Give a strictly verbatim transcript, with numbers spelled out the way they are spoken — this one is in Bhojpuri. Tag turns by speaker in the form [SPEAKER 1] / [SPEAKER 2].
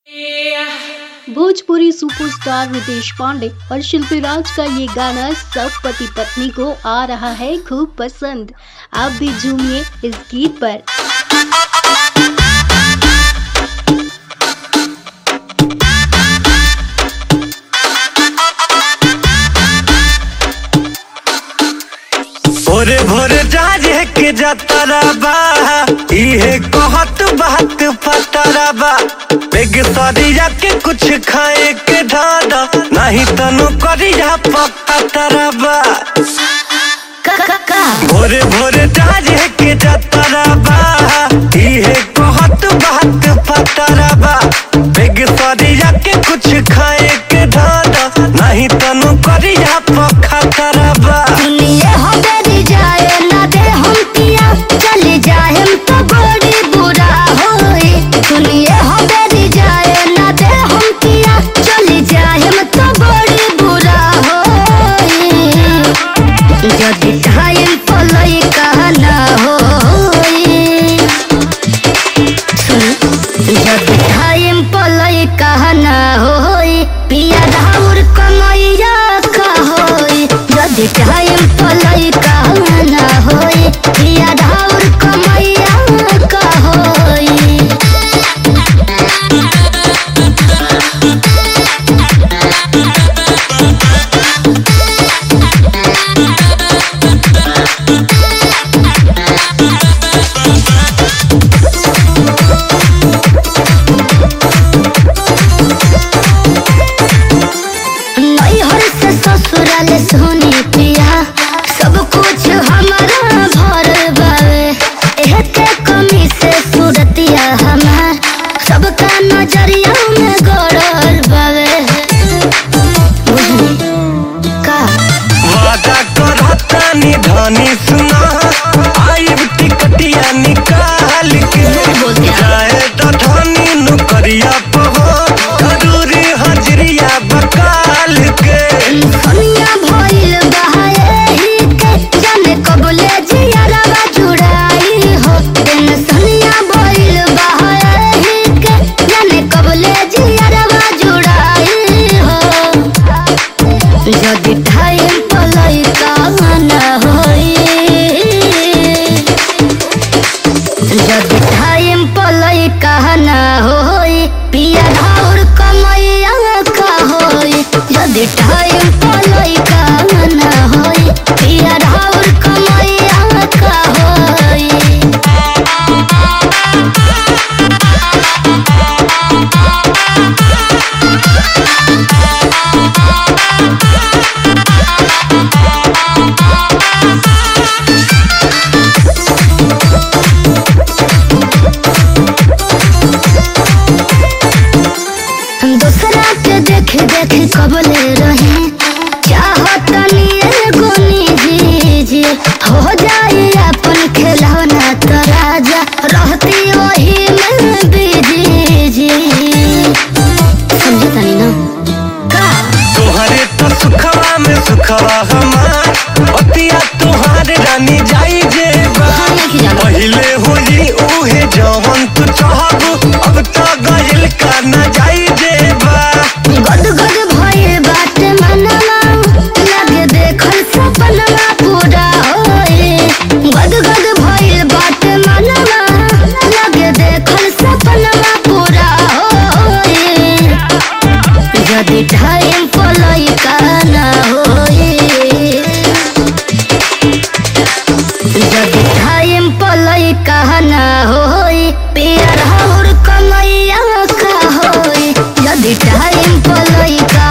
[SPEAKER 1] भोजपुरी सुपरस्टार रितेश पांडे और शिल्पी राज का ये गाना सब पति पत्नी को आ रहा है खूब पसंद। आप भी झूमिए इस गीत पर।
[SPEAKER 2] भोरे भोरे जाजे के जतरा बा इहे कहत बात पतरा बा बेग सरिया के कुछ खाए के ढाडा नहीं तनो करिया पतरा बा। भोरे भोरे जाजे के जतरा बा इहे कहत बात पतरा बा बेग सरिया के कुछ खाए के ढाडा नहीं तनो करिया पतरा बा।
[SPEAKER 3] टाइम पलई कहना होई पिया धाउर कमैया का होई। नैहर से ससुराल सोनी पिया सब कुछ हमारा भर बावे एहते कमी से सूरतिया हमार सबका नजरिया में गड़ल बावे। का
[SPEAKER 2] वादा करतानी धनी सुना आइब टिकटिया निकाल के जाए तो धनी नुकरिया पहो जरूरी हजरिया बकाल के।
[SPEAKER 3] सोनिया भइल बहाए के जाने कबले जियारा जुड़ाई हो दिन सोनिया भइल बहाए के जाने कबले जियारा जुड़ाई हो। जदि टाइम पलई कहना होई जदि टाइम पलई कहना होई पिया धाउर कमैया का होई। जदि टाइम पलई कहना होई पिया धाउर कमैया का होई। दूसरा के देख देख कबले रहे चाहतनी एगो निजी जी हो जाए अपन खिलौना तो राजा रहती वही में बिजी जी। समझतानी ना का
[SPEAKER 2] तोहरे तो सुखवा में सुखवा हमार अतिया तोहार रानी जाई जेबा पहिले होई उहे जवन तू चाहबू अब तो गइल का ना जाई जेबा।
[SPEAKER 3] गद गद भइल बाटे मनवा लगे देखल सपनवा पूरा होई। गद गद भइल बाटे मनवा लगे देखल सपनवा पूरा होई। जदि टाइम पलई कहना होई जदि टाइम पलई कहना होई पिया धाउर कमैया का होई। जदि टाइम पलई